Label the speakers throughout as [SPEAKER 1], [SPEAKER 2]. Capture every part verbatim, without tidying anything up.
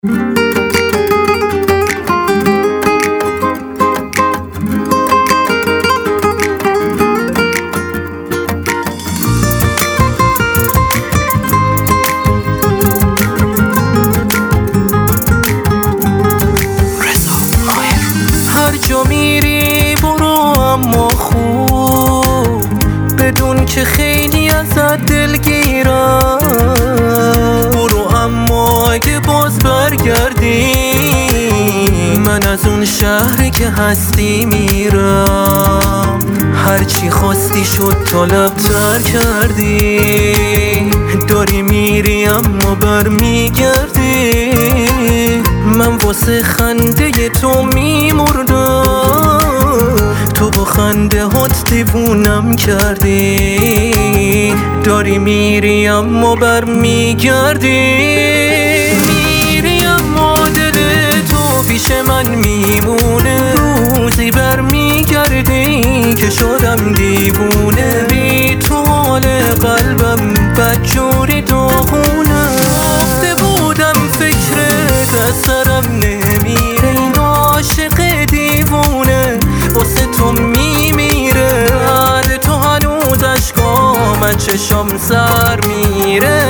[SPEAKER 1] هر جا میری برو اما خوب بدون که خیلی ازت دلگیرم. برو اما اگه باز برگردی من از اون شهری که هستی میرم. هرچی خواستی شد طلبتر کردی. داری میری اما برمیگردی. من واسه خنده تو میمردم. تو با خنده هات دیوونم کردی. داری میری اما برمیگردی. میری اما دل تو پیش من میمونه. روزی برمیگردی که شدم دیوونه. بی تو حال قلبم بدجوری داغونه. گفته بودم فکرت از سرم نمیره. این عاشق دیوونه واسه تو میمیره. بعد تو هنوز اشکام از چشام سر میره.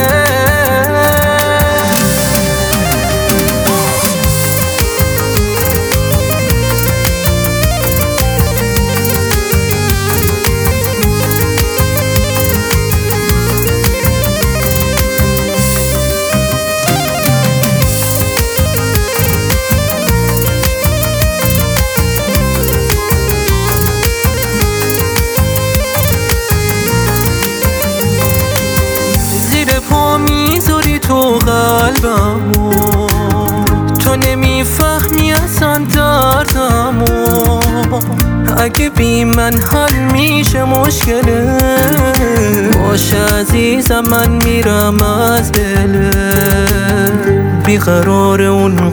[SPEAKER 1] میذاری تو قلبمو. تو نمیفهمی اصلا دردمو. اگه بی من حل میشه مشکله باشه عزیزم من میرم از دله. بی قرار اون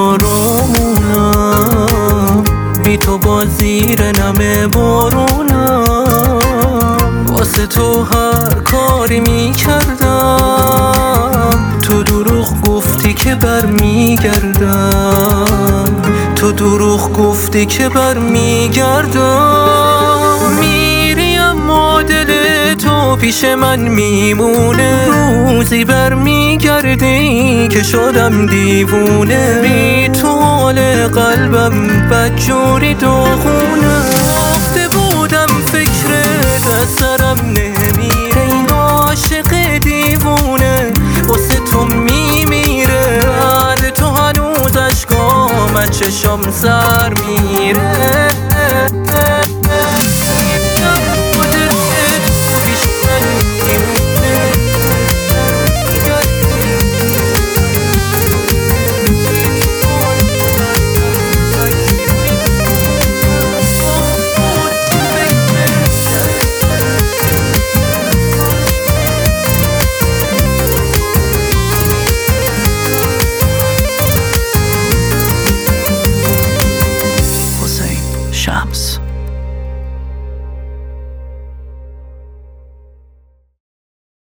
[SPEAKER 1] قرارمونم. بی تو با زیر نم بارونم. واسه تو هر کاری میکردم. تو دروغ گفتی که برمیگردم. تو دروغ گفتی که برمیگردم. میری اما دل تو پیش من میمونه. روزی برمیگردی که شدم دیوونه. بی تو حال قلبم بدجوری داغونه. گفته بودم فکرت از سرم نمیره. این عاشق دیوونه واسه تو میمیره. بعد تو هنوز اشکام از چشام سر میره.